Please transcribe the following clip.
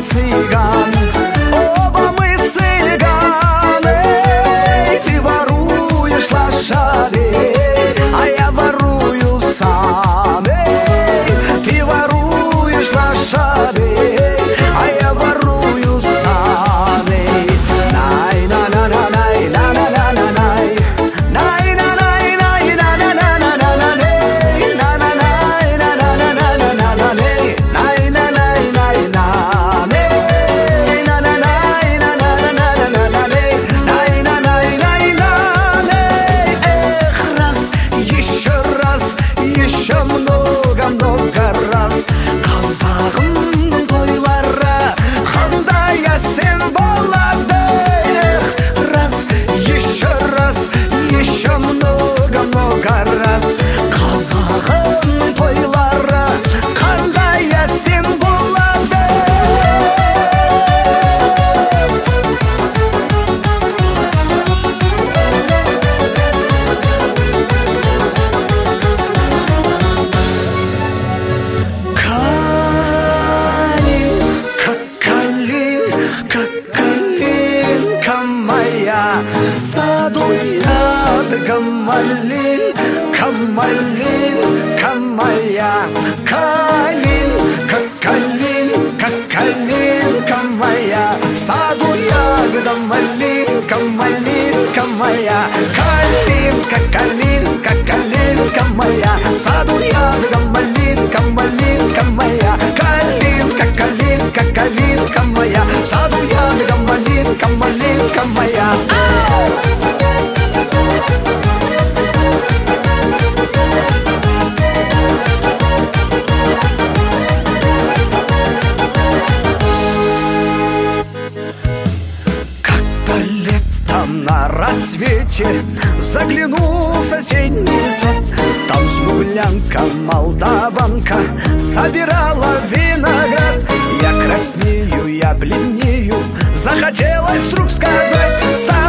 цыган, оба мы цыганы. Ты воруешь лошадей, а я ворую саны. Ты воруешь лошадей, а я ворую саны. Най-на-на-на-най, на-на-на-на-най, най-на-най-най, на-на-на-на-на-най, на-на-най, на-на-на-на-на-най, най-на-най-най-най, на-на-най-на-на-на-на-на-най, най-на-най-най-най. Эх, раз, еще много-много раз. Қазағым тойлары қандай әсем болады. Эх, раз, еще много-много раз. Қазағым тойлары қандай әсем болады. Калинка моя, саду ядга малинка, малинка моя. Калинка, калинка, калинка моя, в саду ягода малинка, малинка моя. Калинка, калинка, калинка моя, в саду ягода малинка, малинка моя. Калинка, калинка, калинка моя, в саду ягода малинка, малинка моя. Как-то летом на рассвете заглянул в соседний сад. Там смуглянка, молдаванка собирала виноград. Я краснею, я бледнею, захотелось вдруг сказать: